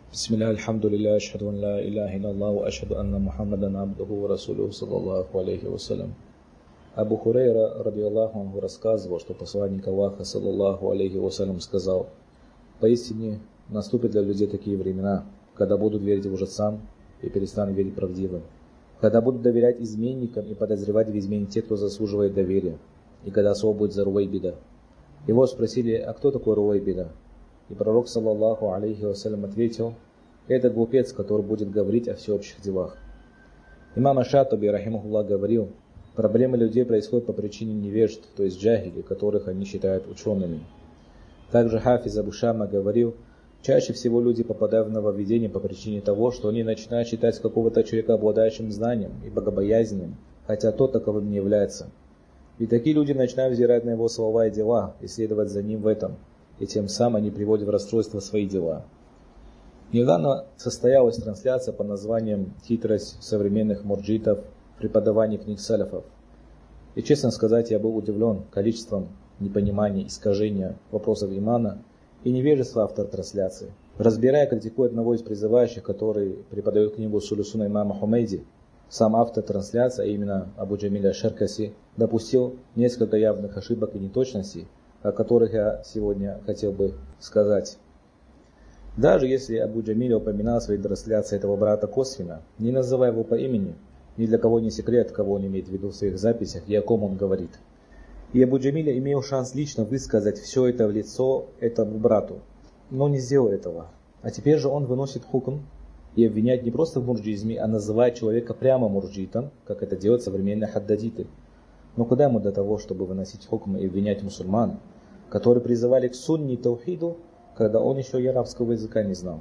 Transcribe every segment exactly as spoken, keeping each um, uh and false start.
Бисмилля, альхамдулилля, ашхаду ан ла илляха илляллах, ашхаду анна Мухаммадан абдуху ва расулюху, саллаллаху алейхи вассалям. Абу Хурейра, радиаллаху анху, рассказывал, что посланник Аллаха, саллаллаху алейхи вассалям, сказал: поистине наступят для людей такие времена, когда будут верить лжецам и перестанут верить правдивым, когда будут доверять изменникам и подозревать в измене тех, кто заслуживает доверия, и когда слово будет за Рувайбида. Его спросили: а кто такой Рувайбида? И пророк, саллаллаху алейхи вассалям, ответил: это глупец, который будет говорить о всеобщих делах. Имам Аш-Шатиби, рахимахуллах, говорил: проблемы людей происходят по причине невежд, то есть джахили, которых они считают учеными. Также Хафиз Абу Шама говорил: чаще всего люди попадают в нововведение по причине того, что они начинают считать какого-то человека обладающим знанием и богобоязненным, хотя тот таковым не является. И такие люди начинают взирать на его слова и дела и следовать за ним в этом, и тем самым они приводят в расстройство свои дела. Недавно состоялась трансляция под названием «Хитрость современных мурджитов в преподавании книг саляфов». И, честно сказать, я был удивлен количеством непонимания, искажения вопросов имана и невежества автора трансляции. Разбирая критику одного из призывающих, который преподает книгу «Усуль ус-сунна» имама Хумейди, сам автор трансляции, а именно Абу Джамиль аш-Шаркаси, допустил несколько явных ошибок и неточностей, о которых я сегодня хотел бы сказать. Даже если Абу Джамиль упоминал в своей трансляции этого брата косвенно, не называя его по имени, ни для кого не секрет, кого он имеет в виду в своих записях и о ком он говорит. И Абу Джамиль имел шанс лично высказать все это в лицо этому брату, но не сделал этого. А теперь же он выносит хукм и обвиняет не просто в мурджизме, а называет человека прямо мурджитом, как это делают современные хаддадиты. Но куда ему до того, чтобы выносить хукм и обвинять мусульман, которые призывали к сунни и таухиду, когда он еще и арабского языка не знал?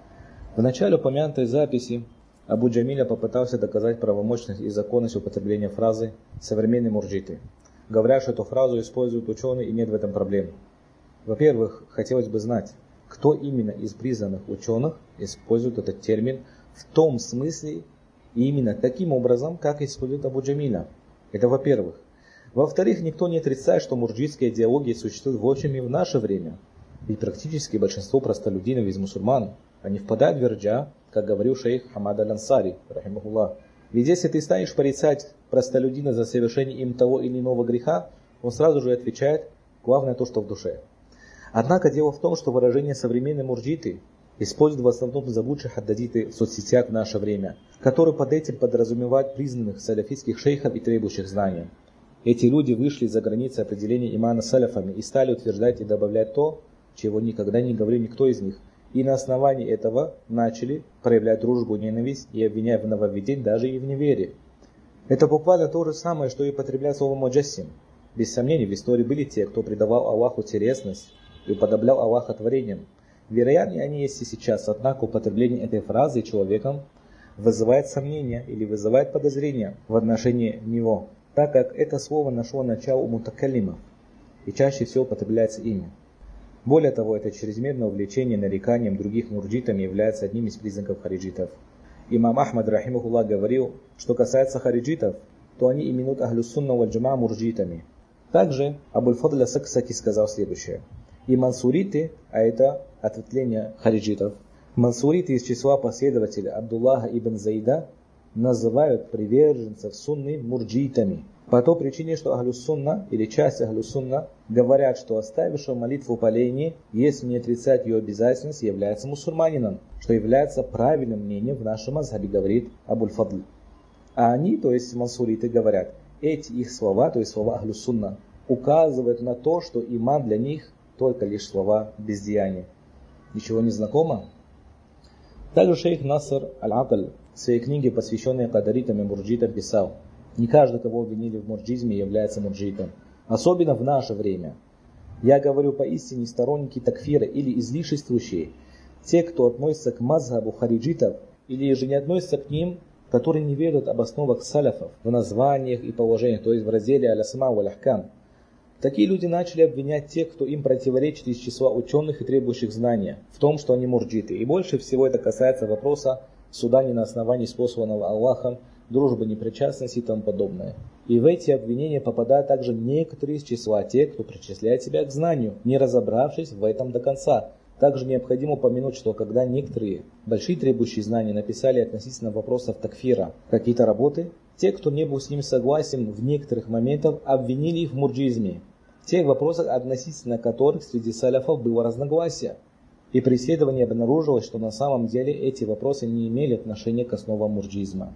В начале упомянутой записи Абу Джамиля попытался доказать правомочность и законность употребления фразы «современные мурджиты», говоря, что эту фразу используют ученые и нет в этом проблем. Во-первых, хотелось бы знать, кто именно из признанных ученых использует этот термин в том смысле и именно таким образом, как использует Абу Джамиля. Это во-первых. Во-вторых, никто не отрицает, что мурджитская идеология существует в общем и в наше время. Ведь практически большинство простолюдинов из мусульман, они впадают в ирджа, как говорил шейх Хамад аль-Ансари, рахимахуллах. Ведь если ты станешь порицать простолюдина за совершение им того или иного греха, он сразу же отвечает: главное то, что в душе. Однако дело в том, что выражение «современные мурджиты» используют в основном заблудшие хаддадиты в соцсетях в наше время, которые под этим подразумевают признанных саляфитских шейхов и требующих знания. Эти люди вышли за границы определения имана саляфами и стали утверждать и добавлять то, чего никогда не говорил никто из них, и на основании этого начали проявлять дружбу и ненависть и обвинять в нововведении даже и в неверии. Это буквально то же самое, что и употреблять слово «муджассим». Без сомнений, в истории были те, кто придавал Аллаху телесность и уподоблял Аллаха творением. Вероятнее, они есть и сейчас, однако употребление этой фразы человеком вызывает сомнения или вызывает подозрения в отношении него, так как это слово нашло начало у мутакаллимов и чаще всего употребляется ими. Более того, это чрезмерное увлечение нареканием других мурджитами является одним из признаков хариджитов. Имам Ахмад, рахимахуллах, говорил, что касается хариджитов, то они именуют ахлюс-сунна валь-джамаа мурджитами. Также Абуль-Фадл ас-Саксаки сказал следующее: и мансуриты, а это ответвление хариджитов, мансуриты из числа последователей Абдуллаха ибн Заида называют приверженцев сунны мурджитами, по той причине, что ахлюс-сунна или часть ахлюс-сунна говорят, что оставивший молитву по лени, если не отрицать ее обязательность, является мусульманином, что является правильным мнением в нашем мазхабе, говорит Абуль-Фадл. А они, то есть мансуриты, говорят, эти их слова, то есть слова ахлюс-сунна, указывают на то, что иман для них только лишь слова без деяния. Ничего не знакомо? Также шейх Наср аль-Акль в своей книге, посвященной кадаритам и мурджитам, писал: не каждый, кого обвинили в мурджизме, является мурджитом, особенно в наше время. Я говорю поистине сторонники такфира или излишествующие, те, кто относится к мазхабу хариджитов или же не относится к ним, которые не верят об основах саляфов в названиях и положениях, то есть в разделе аль-асма валь-ахкам. Такие люди начали обвинять тех, кто им противоречит из числа ученых и требующих знания, в том, что они мурджиты. И больше всего это касается вопроса суда не на основании способного Аллахом, дружбы, непричастности и тому подобное. И в эти обвинения попадают также некоторые из числа тех, кто причисляет себя к знанию, не разобравшись в этом до конца, Также необходимо упомянуть, что когда некоторые большие требующие знания написали относительно вопросов такфира какие-то работы, те, кто не был с ним согласен в некоторых моментах, обвинили их в мурджизме, в тех вопросах, относительно которых среди саляфов было разногласие. И при исследовании обнаружилось, что на самом деле эти вопросы не имели отношения к основам мурджизма.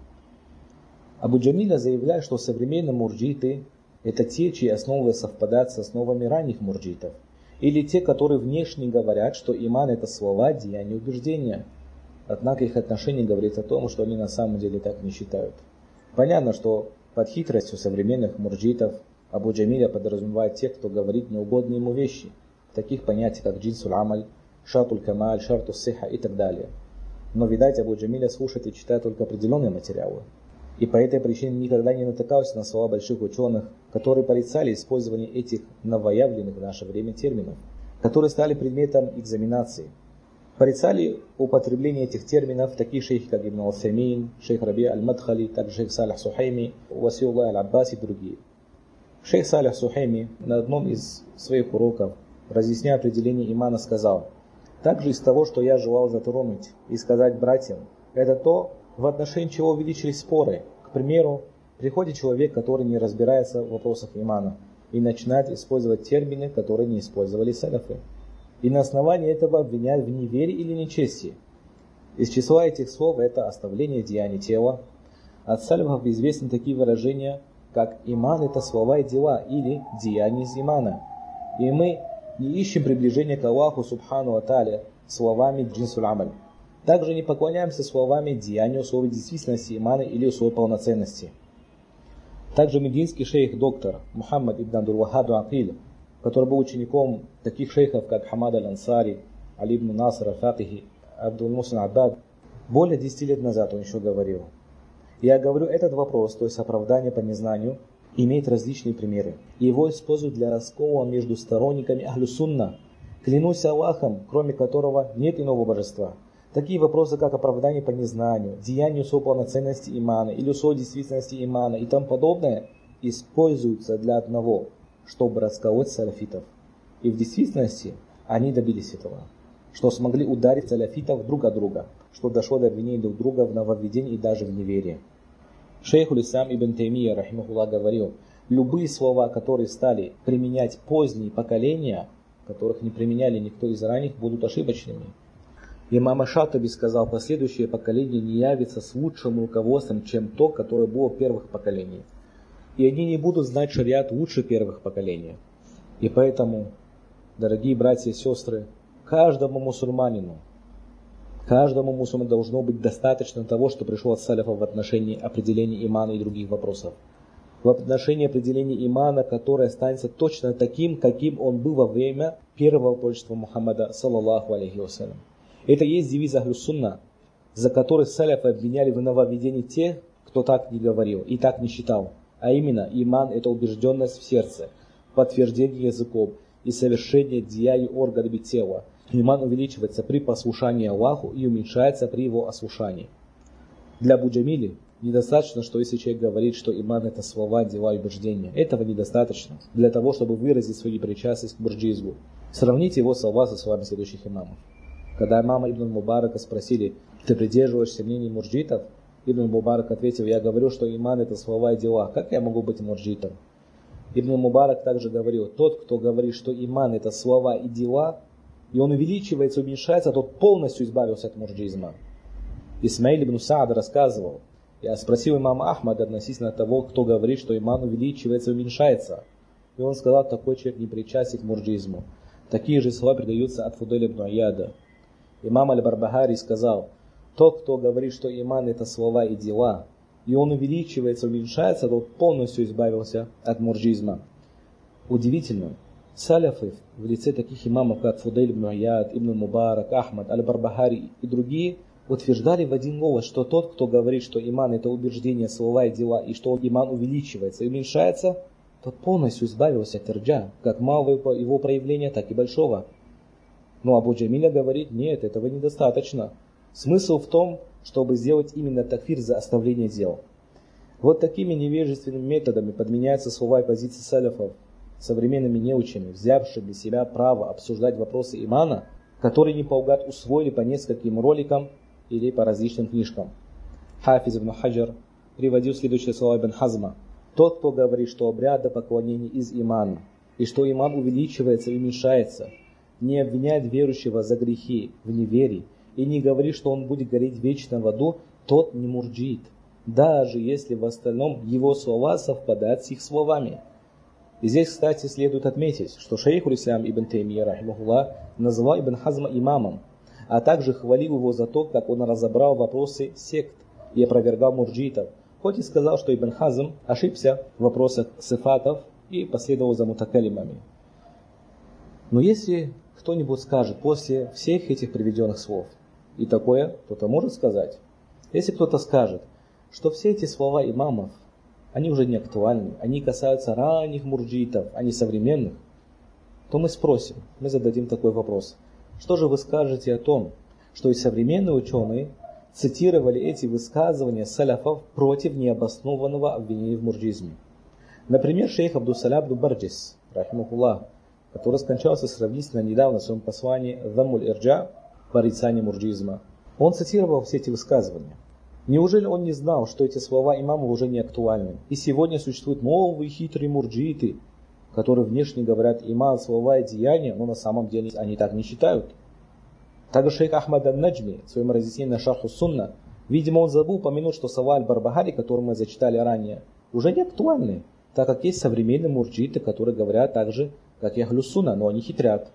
Абу Джамиля заявляет, что современные мурджиты – это те, чьи основы совпадают с основами ранних мурджитов, или те, которые внешне говорят, что иман – это слова, деяния, убеждения. Однако их отношение говорит о том, что они на самом деле так не считают. Понятно, что под хитростью современных мурджитов Абу Джамиля подразумевает тех, кто говорит неугодные ему вещи, таких понятий, как джинсуль амаль, шартуль камаль, шартус сиха и так далее. Но, видать, Абу Джамиля слушает и читает только определенные материалы. И по этой причине никогда не натыкался на слова больших ученых, которые порицали использование этих новоявленных в наше время терминов, которые стали предметом экзаменации. Порицали употребление этих терминов такие шейхи, как Ибн Усаймин, шейх Раби аль-Мадхали, также шейх Салих Сухайми, Васиуллах аль-Аббас и другие. Шейх Салих Сухайми на одном из своих уроков, разъясняя определение имана, сказал: «Также из того, что я желал затронуть и сказать братьям, это то, в отношении чего увеличились споры. К примеру, приходит человек, который не разбирается в вопросах имана, и начинает использовать термины, которые не использовали салафы. И на основании этого обвиняют в неверии или нечестии. Из числа этих слов это оставление деяний тела. От салафов известны такие выражения, как «иман» — это слова и дела, или «деяния из имана». И мы не ищем приближения к Аллаху Субхану ва Тааля словами джинсуль амаль. Также не поклоняемся словами деяния, условий действительности имана или условий полноценности. Также мединский шейх доктор Мухаммад ибн Абдул-Ваххаб Акиль, который был учеником таких шейхов, как Хамад аль-Ансари, Али ибн Наср аль-Фатихи, Абдул-Мусин Аббад, более десяти лет назад он еще говорил: «Я говорю, этот вопрос, то есть оправдание по незнанию, имеет различные примеры. И его используют для раскола между сторонниками Ахлю Сунна. Клянусь Аллахом, кроме которого нет иного божества. Такие вопросы, как оправдание по незнанию, деяние условий полноценности имана или условий действительности имана и тому подобное, используются для одного, чтобы расколоть салафитов. И в действительности они добились этого, что смогли ударить салафитов друг от друга, что дошло до обвинения друг друга в нововведении и даже в неверии». Шейх уль-Ислам ибн Таймия, рахимахуллах, говорил: любые слова, которые стали применять поздние поколения, которых не применяли никто из ранних, будут ошибочными. Имам Шатаби сказал: последующее поколение не явится с лучшим руководством, чем то, которое было в первых поколениях. И они не будут знать шариат лучше первых поколений. И поэтому, дорогие братья и сестры, каждому мусульманину, каждому мусульманину должно быть достаточно того, что пришло от саляфа в отношении определения имана и других вопросов. В отношении определения имана, которое останется точно таким, каким он был во время первого пророчества Мухаммада, саллаллаху алейхи вассалям. Это есть девиз Ахлю Сунна, за который саляфы обвиняли в нововведении тех, кто так не говорил и так не считал. А именно, иман – это убежденность в сердце, подтверждение языком и совершение деяний органами тела. Иман увеличивается при послушании Аллаху и уменьшается при его ослушании. Для Абу Джамили недостаточно, что если человек говорит, что иман – это слова, дела и убеждения. Этого недостаточно для того, чтобы выразить свою непричастность к мурджизму. Сравните его слова со словами следующих имамов. Когда имама Ибн Мубарака спросили: ты придерживаешься мнений мурджитов? Ибн Мубарак ответил: я говорю, что иман — это слова и дела. Как я могу быть мурджитом? Ибн Мубарак также говорил: тот, кто говорит, что иман — это слова и дела, и он увеличивается, уменьшается, тот полностью избавился от мурджизма. Исмаиль ибн Саад рассказывал: я спросил имама Ахмада относительно того, кто говорит, что иман увеличивается и уменьшается. И он сказал: такой человек не причастен к мурджизму. Такие же слова передаются от Фудайля ибн Ияда. Имам аль-Барбахари сказал: тот, кто говорит, что иман — это слова и дела, и он увеличивается, уменьшается, тот полностью избавился от мурджизма. Удивительно, саляфы в лице таких имамов, как Фудайль ибн Ияд, Ибн Мубарак, Ахмад, аль-Барбахари и другие, утверждали в один голос, что тот, кто говорит, что иман — это убеждение, слова и дела, и что иман увеличивается и уменьшается, тот полностью избавился от ирджа, как малого его проявления, так и большого. Но Абу Джамиля говорит: нет, этого недостаточно. Смысл в том, чтобы сделать именно такфир за оставление дел. Вот такими невежественными методами подменяются слова и позиции саляфов современными неучами, взявшими для себя право обсуждать вопросы имана, которые не поугад усвоили по нескольким роликам или по различным книжкам. Хафиз ибн Хаджар приводил следующие слова Ибн Хазма. Тот, кто говорит, что обряды поклонения из имана, и что иман увеличивается и уменьшается, не обвиняет верующего за грехи в неверии, и не говорит, что он будет гореть вечно в аду, тот не мурджиит, даже если в остальном его слова совпадают с их словами. И здесь, кстати, следует отметить, что шейх уль-Ислам ибн Таймия, рахимахуллах, назвал Ибн Хазма имамом, а также хвалил его за то, как он разобрал вопросы сект и опровергал мурджитов, хоть и сказал, что Ибн Хазм ошибся в вопросах сифатов и последовал за мутакалимами. Но если кто-нибудь скажет после всех этих приведенных слов, и такое кто-то может сказать, если кто-то скажет, что все эти слова имамов, они уже не актуальны, они касаются ранних мурджитов, а не современных, то мы спросим, мы зададим такой вопрос. Что же вы скажете о том, что и современные ученые цитировали эти высказывания саляфов против необоснованного обвинения в мурджизме? Например, шейх Абдус-Салям ибн Барджис, рахимахуллах, который скончался сравнительно недавно в своем послании «Заммуль Ирджа» порицание мурджизма. Он цитировал все эти высказывания. Неужели он не знал, что эти слова имамов уже не актуальны? И сегодня существуют новые хитрые мурджиты, которые внешне говорят иман, слова и деяния, но на самом деле они так не считают. Также шейх Ахмад ан-Наджми в своем разъяснении на Шарху Сунна, видимо, он забыл упомянуть, что слова Аль-Барбахари, которые мы зачитали ранее, уже не актуальны, так как есть современные мурджиты, которые говорят так же, как и Ахлю Сунна, но они хитрят.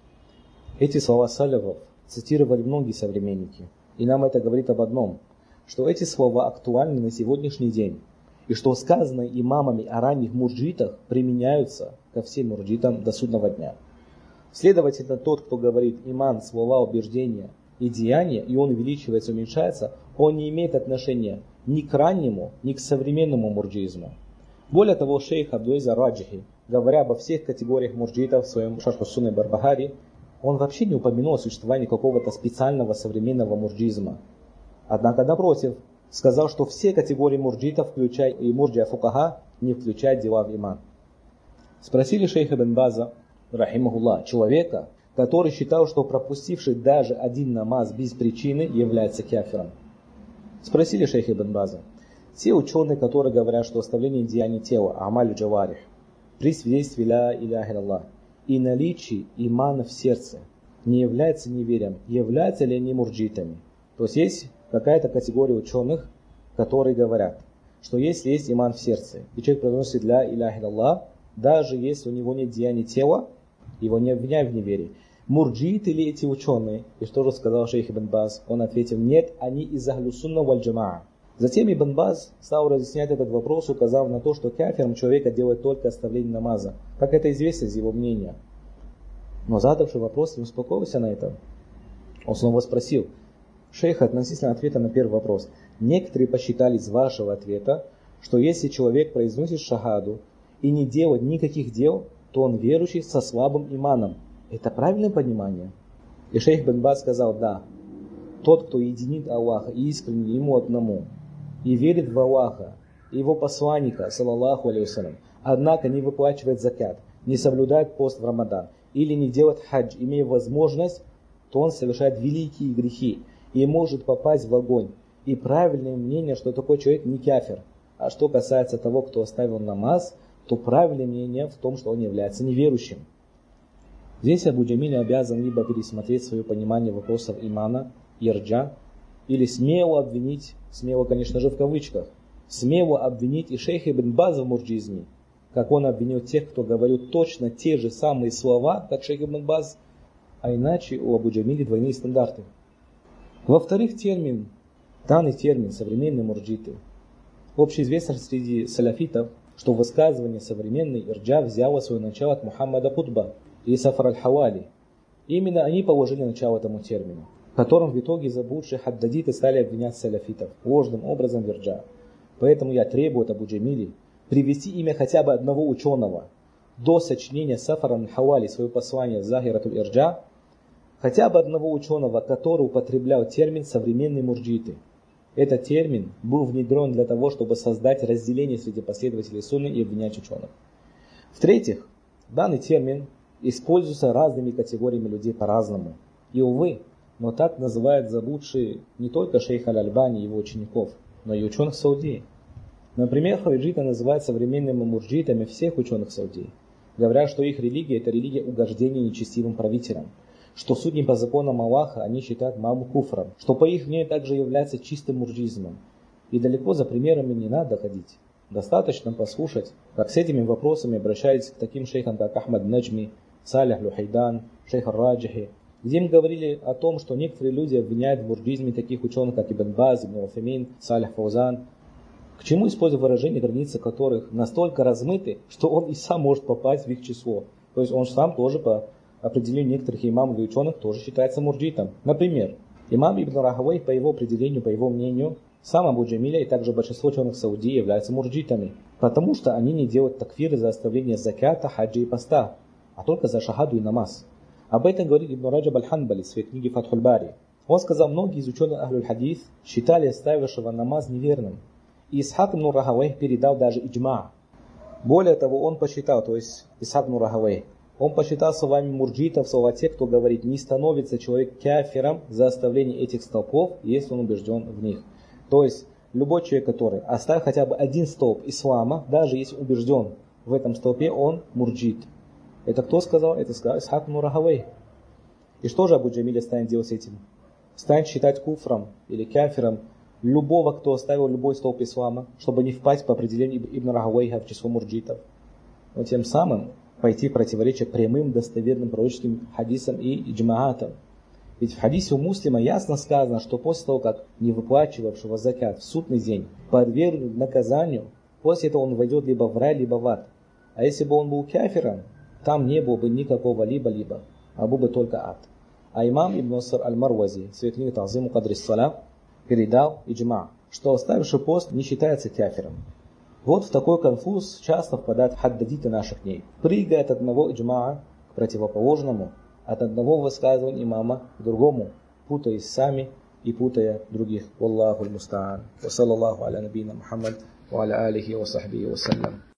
Эти слова саляфов цитировали многие современники, и нам это говорит об одном, что эти слова актуальны на сегодняшний день, и что сказанные имамами о ранних мурджитах применяются ко всем мурджитам до судного дня. Следовательно, тот, кто говорит иман, слова, убеждения и деяния, и он увеличивается, уменьшается, он не имеет отношения ни к раннему, ни к современному мурджизму. Более того, шейх Абдул-Азиз ар-Раджихи, говоря обо всех категориях мурджитов в своем Шарху Сунны Барбахари, он вообще не упомянул о существовании какого-то специального современного мурджизма. Однако, напротив, сказал, что все категории мурджитов, включая и мурджия фукаха, не включают дела в иман. Спросили шейха Ибн База, рахимахуллах, человека, который считал, что пропустивший даже один намаз без причины является кафиром. Спросили шейха Ибн База, те ученые, которые говорят, что оставление деяний тела, амаль джаварих, при свидетельстве ля иляха илlallah и наличии имана в сердце не является неверием, являются ли они мурджитами? То есть есть какая-то категория ученых, которые говорят, что если есть иман в сердце, и человек произносит ля иляха илlallah, даже если у него нет деяний тела, его не обвиняют в неверии. Мурджиты ли эти ученые? И что же сказал шейх Ибн Баз? Он ответил, нет, они из Ахлю Сунна валь Джамаа. Затем Ибн Баз стал разъяснять этот вопрос, указав на то, что кафиром человека делает только оставление намаза, как это известно из его мнения. Но задавший вопрос не успокоился на этом. Он снова спросил шейха относительно ответа на первый вопрос. Некоторые посчитали из вашего ответа, что если человек произносит шахаду и не делает никаких дел, то он верующий со слабым иманом. Это правильное понимание? И шейх Ибн Баз сказал, да. Тот, кто единит Аллаха и искренне ему одному, и верит в Аллаха, и его посланника, саллаллаху алейхи, однако не выплачивает закат, не соблюдает пост в Рамадан, или не делает хадж, имея возможность, то он совершает великие грехи и может попасть в огонь. И правильное мнение, что такой человек не кафир. А что касается того, кто оставил намаз, то правильное мнение в том, что он является неверующим. Здесь Абу Джамиль обязан либо пересмотреть свое понимание вопросов имана, ирджа, или смело обвинить, смело, конечно же, в кавычках, смело обвинить и шейха Ибн База в мурджизме, как он обвинил тех, кто говорил точно те же самые слова, как шейх Ибн Баз, а иначе у Абу Джамиля двойные стандарты. Во-вторых, термин, данный термин, современные мурджиты, общеизвестно среди саляфитов, что высказывание современной ирджа взяло свое начало от Мухаммада Кутба и Сафар аль-Хавали. Именно они положили начало этому термину, которым в итоге заблудшие хаддадиты стали обвинять саляфитов ложным образом в ирджа. Поэтому я требую от Абу Джамили привести имя хотя бы одного ученого до сочинения Сафара аль-Хавали своего послания Захиратуль Ирджа, хотя бы одного ученого, который употреблял термин современные мурджиты. Этот термин был внедрен для того, чтобы создать разделение среди последователей сунны и обвинять ученых. В-третьих, данный термин используется разными категориями людей по-разному. И, увы, но так называют заблудшие не только шейх Аль-Альбани и его учеников, но и ученых Саудии. Например, хариджиты называют современными мурджитами всех ученых Саудии. Говорят, что их религия – это религия угождения нечестивым правителям, что судьи по законам Аллаха они считают маму куфром, что по их мнению также является чистым мурджизмом. И далеко за примерами не надо ходить. Достаточно послушать, как с этими вопросами обращались к таким шейхам, как Ахмад Наджми, Салих Люхайдан, шейх Ар-Раджихи, где им говорили о том, что некоторые люди обвиняют в мурджизме таких ученых, как Ибн Баз, Ибн Уфеймин, Салих Фаузан. К чему используют выражения, границы которых настолько размыты, что он и сам может попасть в их число. То есть он сам тоже по определению некоторых имамов и ученых тоже считается мурджитом. Например, имам Ибн Рахавей, по его определению, по его мнению, сам Абу Джамиля и также большинство ученых Саудии являются мурджитами, потому что они не делают такфиры за оставление закята, хаджи и поста, а только за шахаду и намаз. Об этом говорит Ибн Раджаб Аль-Ханбали в своей книге Фатхуль Бари. Он сказал, многие из ученых Ахлюль Хадис считали оставившего намаз неверным. И Исхак ибн Рахавей передал даже иджма. Более того, он посчитал, то есть Исхак ибн Рахавей, он посчитал словами мурджитов слова тех, кто говорит, не становится человек кафиром за оставление этих столпов, если он убежден в них. То есть любой человек, который оставил хотя бы один столб ислама, даже если убежден в этом столпе, он мурджит. Это кто сказал? Это сказал Исхак ибн Рахавей. И что же Абу Джамиля станет делать с этим? Станет считать куфром или кафиром любого, кто оставил любой столб ислама, чтобы не впасть по определению Ибн Рахавейха в число мурджитов. Но тем самым пойти в противоречие прямым достоверным пророческим хадисам и иджмаатам. Ведь в хадисе у Муслима ясно сказано, что после того, как не выплачивавшего закат в судный день подвергнут наказанию, после этого он войдет либо в рай, либо в ад. А если бы он был кафиром, там не было бы никакого либо-либо, а был бы только ад. А имам Ибн Наср Аль-Марвази в своей книге Тазиму Кадри ас-Салат передал иджма, что оставивший пост не считается кафиром. Вот в такой конфуз часто впадают хаддадиты наших дней. Прыгая от одного иджма к противоположному, от одного высказывания имама к другому, путаясь сами и путая других. Валлаху аль-мустаан. Ва саллаллаху аля набийна Мухаммад ва аля алихи ва сахбихи ва саллям.